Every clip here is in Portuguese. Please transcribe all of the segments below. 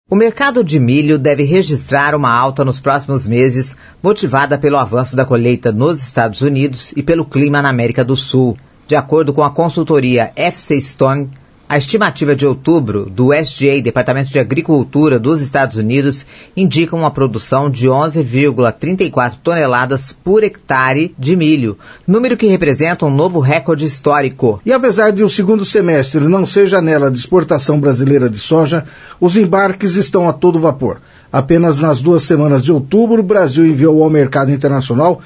O mercado de milho deve registrar uma alta nos próximos meses, motivada pelo avanço da colheita nos Estados Unidos e pelo clima na América do Sul. De acordo com a consultoria FC Stone, a estimativa de outubro do USDA, Departamento de Agricultura dos Estados Unidos, indica uma produção de 11,34 toneladas por hectare de milho, número que representa um novo recorde histórico. E apesar de o segundo semestre não ser janela de exportação brasileira de soja, os embarques estão a todo vapor. Apenas nas 2 semanas de outubro, o Brasil enviou ao mercado internacional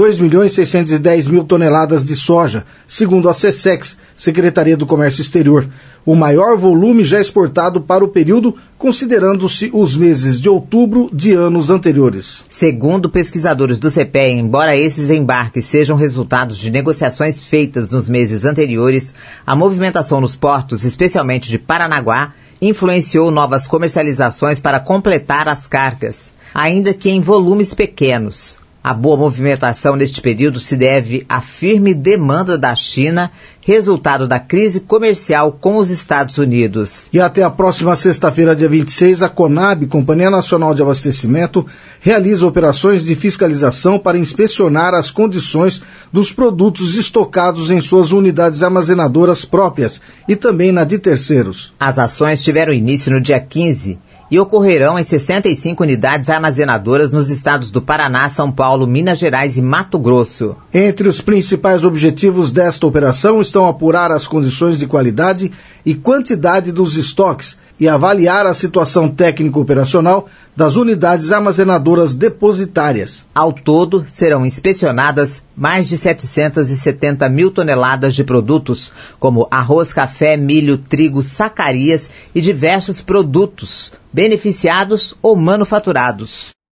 2.610.000 toneladas de soja, segundo a SECEX, Secretaria do Comércio Exterior. O maior volume já exportado para o período, considerando-se os meses de outubro de anos anteriores. Segundo pesquisadores do CPEA, embora esses embarques sejam resultados de negociações feitas nos meses anteriores, a movimentação nos portos, especialmente de Paranaguá, influenciou novas comercializações para completar as cargas, ainda que em volumes pequenos. A boa movimentação neste período se deve à firme demanda da China, resultado da crise comercial com os Estados Unidos. E até a próxima sexta-feira, dia 26, a CONAB, Companhia Nacional de Abastecimento, realiza operações de fiscalização para inspecionar as condições dos produtos estocados em suas unidades armazenadoras próprias e também na de terceiros. As ações tiveram início no dia 15 e ocorrerão em 65 unidades armazenadoras nos estados do Paraná, São Paulo, Minas Gerais e Mato Grosso. Entre os principais objetivos desta operação estão apurar as condições de qualidade e quantidade dos estoques e avaliar a situação técnico-operacional das unidades armazenadoras depositárias. Ao todo, serão inspecionadas mais de 770 mil toneladas de produtos, como arroz, café, milho, trigo, sacarias e diversos produtos beneficiados ou manufaturados.